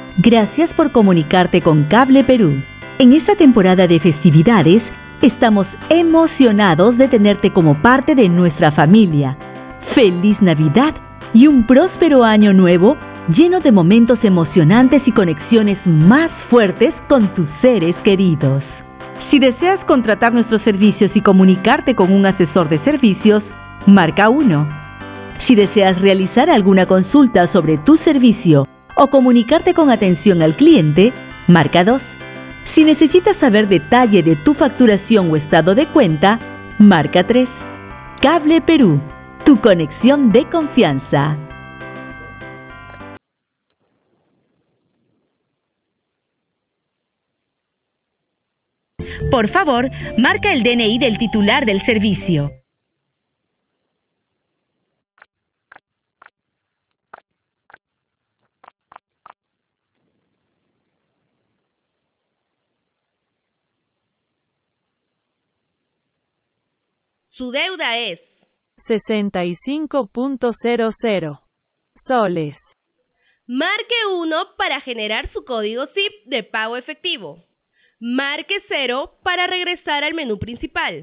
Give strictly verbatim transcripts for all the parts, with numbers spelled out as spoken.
Gracias por comunicarte con Cable Perú. En esta temporada de festividades, estamos emocionados de tenerte como parte de nuestra familia. ¡Feliz Navidad y un próspero año nuevo lleno de momentos emocionantes y conexiones más fuertes con tus seres queridos! Si deseas contratar nuestros servicios y comunicarte con un asesor de servicios, marca uno. Si deseas realizar alguna consulta sobre tu servicio o comunicarte con atención al cliente, marca dos. Si necesitas saber detalle de tu facturación o estado de cuenta, marca tres. Cable Perú, tu conexión de confianza. Por favor, marca el D N I del titular del servicio. Su deuda es sesenta y cinco punto cero cero soles. Marque uno para generar su código S I P de pago efectivo. Marque cero para regresar al menú principal.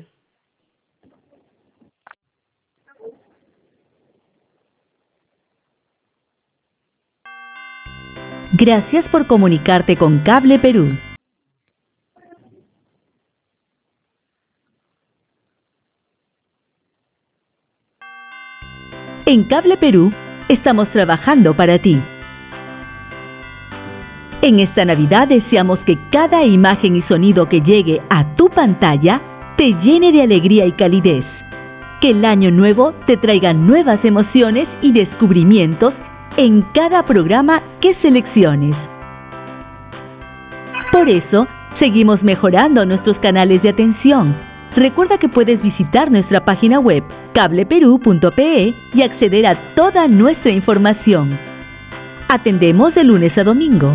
Gracias por comunicarte con Cable Perú. En Cable Perú, estamos trabajando para ti. En esta Navidad deseamos que cada imagen y sonido que llegue a tu pantalla te llene de alegría y calidez. Que el año nuevo te traiga nuevas emociones y descubrimientos en cada programa que selecciones. Por eso, seguimos mejorando nuestros canales de atención. Recuerda que puedes visitar nuestra página web cable perú punto pe y acceder a toda nuestra información. Atendemos de lunes a domingo.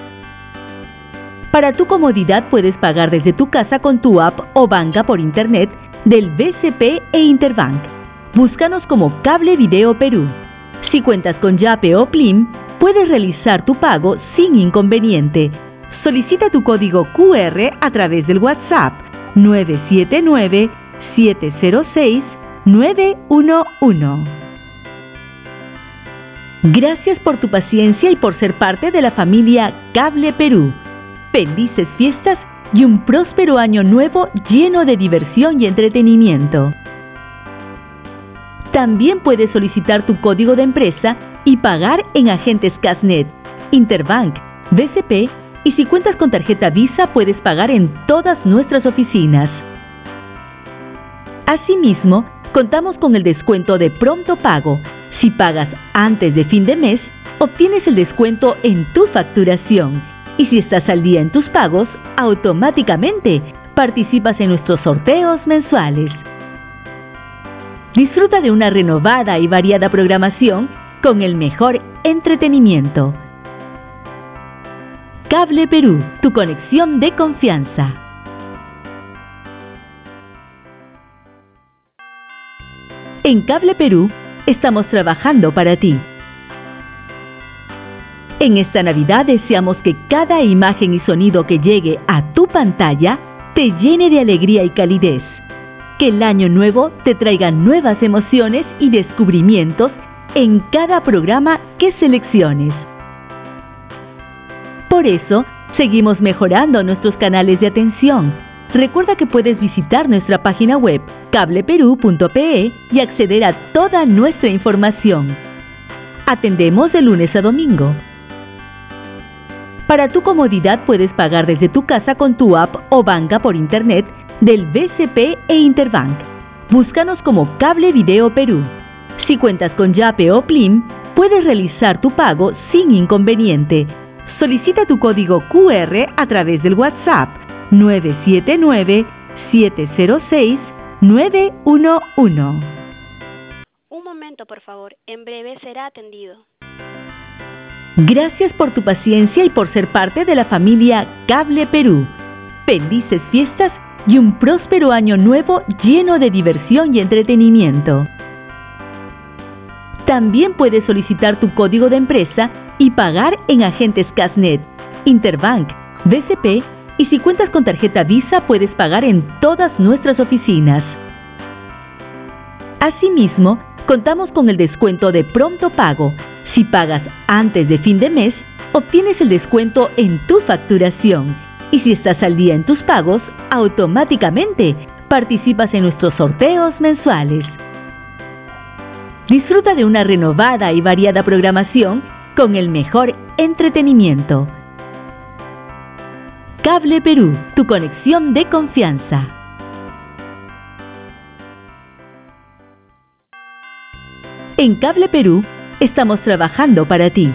Para tu comodidad puedes pagar desde tu casa con tu app o banca por internet del B C P e Interbank. Búscanos como Cable Video Perú. Si cuentas con Yape o Plim, puedes realizar tu pago sin inconveniente. Solicita tu código Q R a través del WhatsApp nueve siete nueve, siete cero seis, nueve uno uno. Gracias por tu paciencia y por ser parte de la familia Cable Perú. Felices fiestas y un próspero año nuevo lleno de diversión y entretenimiento. También puedes solicitar tu código de empresa y pagar en agentes Casnet, Interbank, B C P y si cuentas con tarjeta Visa puedes pagar en todas nuestras oficinas. Asimismo, contamos con el descuento de pronto pago. Si pagas antes de fin de mes, obtienes el descuento en tu facturación. Y si estás al día en tus pagos, automáticamente participas en nuestros sorteos mensuales. Disfruta de una renovada y variada programación con el mejor entretenimiento. Cable Perú, tu conexión de confianza. En Cable Perú, estamos trabajando para ti. En esta Navidad deseamos que cada imagen y sonido que llegue a tu pantalla te llene de alegría y calidez. Que el año nuevo te traiga nuevas emociones y descubrimientos en cada programa que selecciones. Por eso, seguimos mejorando nuestros canales de atención. Recuerda que puedes visitar nuestra página web cable perú punto pe y acceder a toda nuestra información. Atendemos de lunes a domingo. Para tu comodidad puedes pagar desde tu casa con tu app o banca por internet del B C P e Interbank. Búscanos como Cable Video Perú. Si cuentas con Yape o Plim, puedes realizar tu pago sin inconveniente. Solicita tu código Q R a través del WhatsApp nueve siete nueve, siete cero seis, nueve uno uno. Un momento, por favor. En breve será atendido. Gracias por tu paciencia y por ser parte de la familia Cable Perú. Felices fiestas y un próspero año nuevo lleno de diversión y entretenimiento. También puedes solicitar tu código de empresa y pagar en agentes Casnet, Interbank, B C P, y si cuentas con tarjeta Visa puedes pagar en todas nuestras oficinas. Asimismo, contamos con el descuento de pronto pago. Si pagas antes de fin de mes, obtienes el descuento en tu facturación. Y si estás al día en tus pagos, automáticamente participas en nuestros sorteos mensuales. Disfruta de una renovada y variada programación con el mejor entretenimiento. Cable Perú, tu conexión de confianza. En Cable Perú estamos trabajando para ti.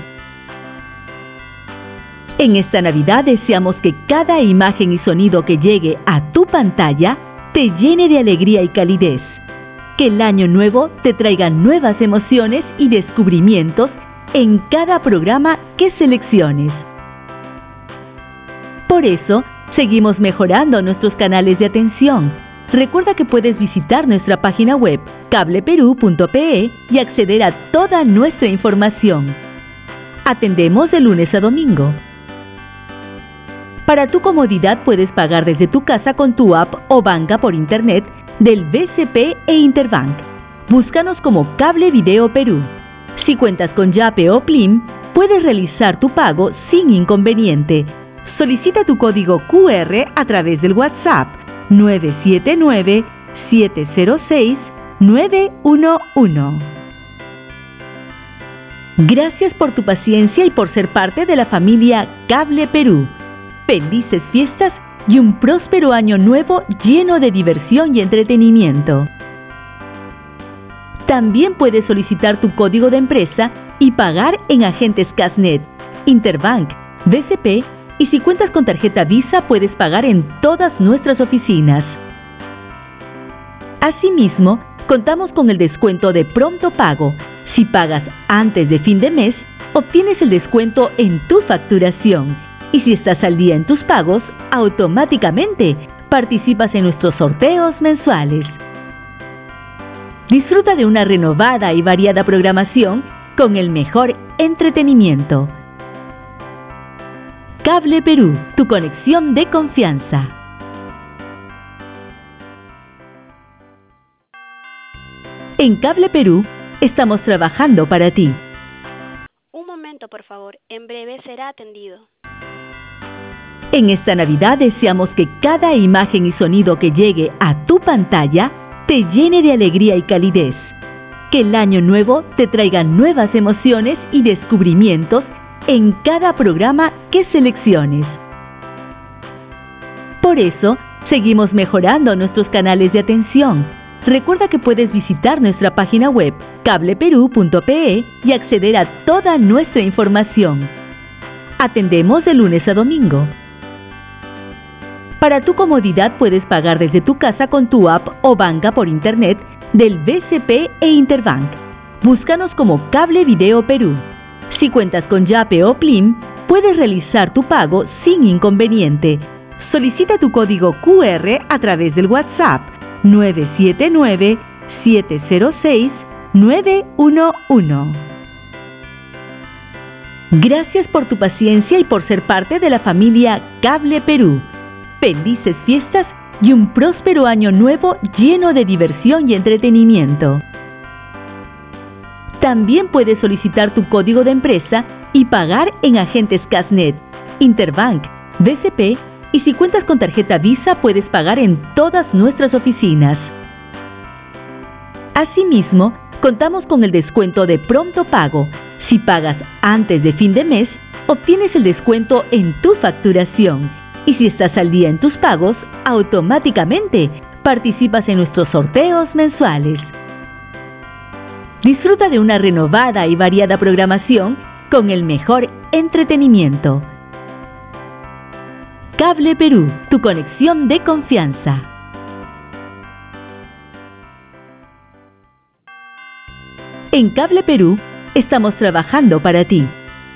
En esta Navidad deseamos que cada imagen y sonido que llegue a tu pantalla te llene de alegría y calidez. Que el año nuevo te traiga nuevas emociones y descubrimientos en cada programa que selecciones. Por eso, seguimos mejorando nuestros canales de atención. Recuerda que puedes visitar nuestra página web cable perú punto pe y acceder a toda nuestra información. Atendemos de lunes a domingo. Para tu comodidad puedes pagar desde tu casa con tu app o banca por internet del B C P e Interbank. Búscanos como Cable Video Perú. Si cuentas con Yape o Plim, puedes realizar tu pago sin inconveniente. Solicita tu código Q R a través del WhatsApp nueve siete nueve, siete cero seis, nueve uno uno. Gracias por tu paciencia y por ser parte de la familia Cable Perú. Felices fiestas y un próspero año nuevo lleno de diversión y entretenimiento. También puedes solicitar tu código de empresa y pagar en agentes Casnet, Interbank, B C P, y si cuentas con tarjeta Visa puedes pagar en todas nuestras oficinas. Asimismo, contamos con el descuento de pronto pago. Si pagas antes de fin de mes, obtienes el descuento en tu facturación. Y si estás al día en tus pagos, automáticamente participas en nuestros sorteos mensuales. Disfruta de una renovada y variada programación con el mejor entretenimiento. Cable Perú, tu conexión de confianza. En Cable Perú estamos trabajando para ti. Un momento, por favor. En breve será atendido. En esta Navidad deseamos que cada imagen y sonido que llegue a tu pantalla te llene de alegría y calidez. Que el año nuevo te traiga nuevas emociones y descubrimientos en cada programa que selecciones. Por eso, seguimos mejorando nuestros canales de atención. Recuerda que puedes visitar nuestra página web cable perú punto pe y acceder a toda nuestra información. Atendemos de lunes a domingo. Para tu comodidad puedes pagar desde tu casa con tu app o banca por internet del B C P e Interbank. Búscanos como Cable Video Perú. Si cuentas con Yape o Plim, puedes realizar tu pago sin inconveniente. Solicita tu código Q R a través del WhatsApp nueve siete nueve, siete cero seis, nueve uno uno. Gracias por tu paciencia y por ser parte de la familia Cable Perú. Felices fiestas y un próspero año nuevo lleno de diversión y entretenimiento. También puedes solicitar tu código de empresa y pagar en agentes Casnet, Interbank, B C P, y si cuentas con tarjeta Visa puedes pagar en todas nuestras oficinas. Asimismo, contamos con el descuento de pronto pago. Si pagas antes de fin de mes, obtienes el descuento en tu facturación. Y si estás al día en tus pagos, automáticamente participas en nuestros sorteos mensuales. Disfruta de una renovada y variada programación con el mejor entretenimiento. Cable Perú, tu conexión de confianza. En Cable Perú estamos trabajando para ti.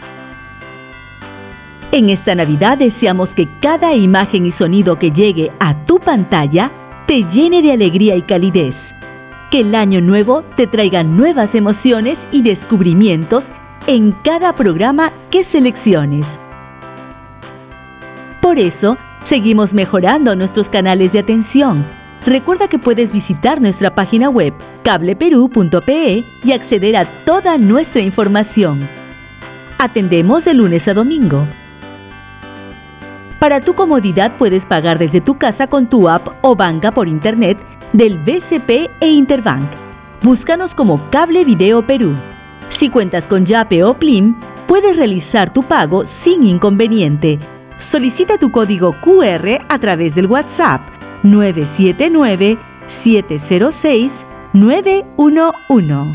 En esta Navidad deseamos que cada imagen y sonido que llegue a tu pantalla te llene de alegría y calidez. Que el año nuevo te traiga nuevas emociones y descubrimientos en cada programa que selecciones. Por eso, seguimos mejorando nuestros canales de atención. Recuerda que puedes visitar nuestra página web cable perú punto pe y acceder a toda nuestra información. Atendemos de lunes a domingo. Para tu comodidad puedes pagar desde tu casa con tu app o banca por internet del B C P e Interbank. Búscanos como Cable Video Perú. Si cuentas con Yape o Plim, puedes realizar tu pago sin inconveniente. Solicita tu código Q R a través del WhatsApp nueve siete nueve, siete cero seis, nueve uno uno.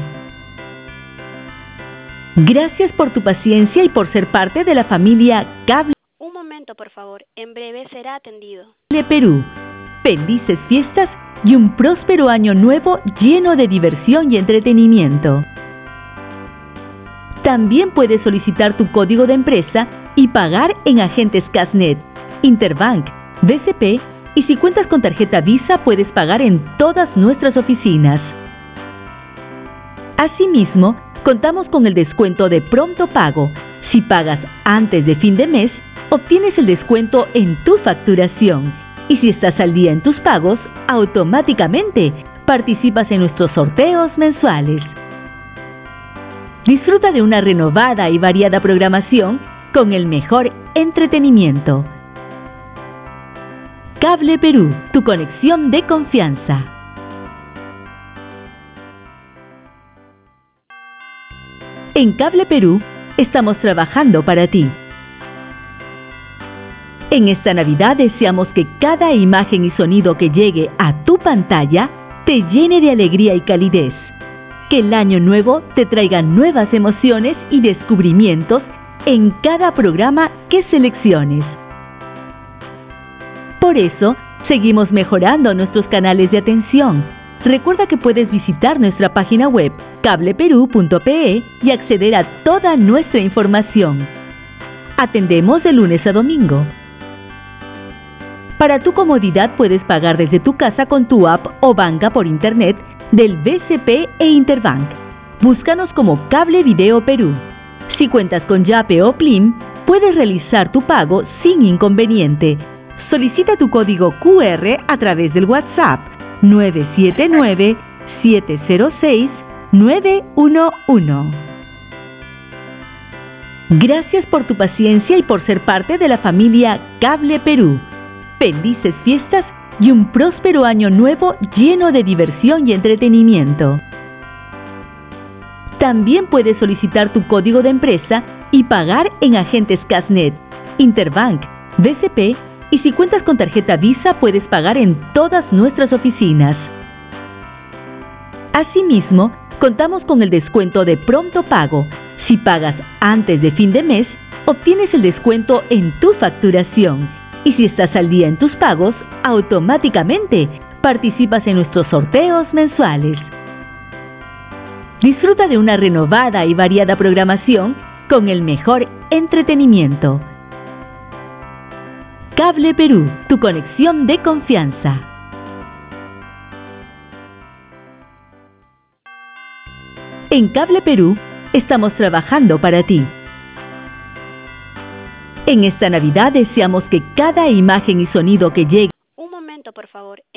Gracias por tu paciencia y por ser parte de la familia Cable Un momento, por favor. En breve será atendido. Perú. Felices fiestas y un próspero año nuevo lleno de diversión y entretenimiento. También puedes solicitar tu código de empresa y pagar en agentes Casnet, Interbank, B C P y si cuentas con tarjeta Visa puedes pagar en todas nuestras oficinas. Asimismo, contamos con el descuento de pronto pago. Si pagas antes de fin de mes, obtienes el descuento en tu facturación. Y si estás al día en tus pagos, automáticamente participas en nuestros sorteos mensuales. Disfruta de una renovada y variada programación con el mejor entretenimiento. Cable Perú, tu conexión de confianza. En Cable Perú, estamos trabajando para ti. En esta Navidad deseamos que cada imagen y sonido que llegue a tu pantalla te llene de alegría y calidez. Que el año nuevo te traiga nuevas emociones y descubrimientos en cada programa que selecciones. Por eso, seguimos mejorando nuestros canales de atención. Recuerda que puedes visitar nuestra página web cable perú punto pe y acceder a toda nuestra información. Atendemos de lunes a domingo. Para tu comodidad puedes pagar desde tu casa con tu app o banca por internet del B C P e Interbank. Búscanos como Cable Video Perú. Si cuentas con Yape o Plim, puedes realizar tu pago sin inconveniente. Solicita tu código Q R a través del WhatsApp nueve siete nueve, siete cero seis, nueve uno uno. Gracias por tu paciencia y por ser parte de la familia Cable Perú. Felices fiestas y un próspero año nuevo lleno de diversión y entretenimiento. También puedes solicitar tu código de empresa y pagar en agentes Casnet, Interbank, B C P y si cuentas con tarjeta Visa puedes pagar en todas nuestras oficinas. Asimismo, contamos con el descuento de pronto pago. Si pagas antes de fin de mes, obtienes el descuento en tu facturación. Y si estás al día en tus pagos, automáticamente participas en nuestros sorteos mensuales. Disfruta de una renovada y variada programación con el mejor entretenimiento. Cable Perú, tu conexión de confianza. En Cable Perú, estamos trabajando para ti. En esta Navidad deseamos que cada imagen y sonido que llegue Un momento, por favor.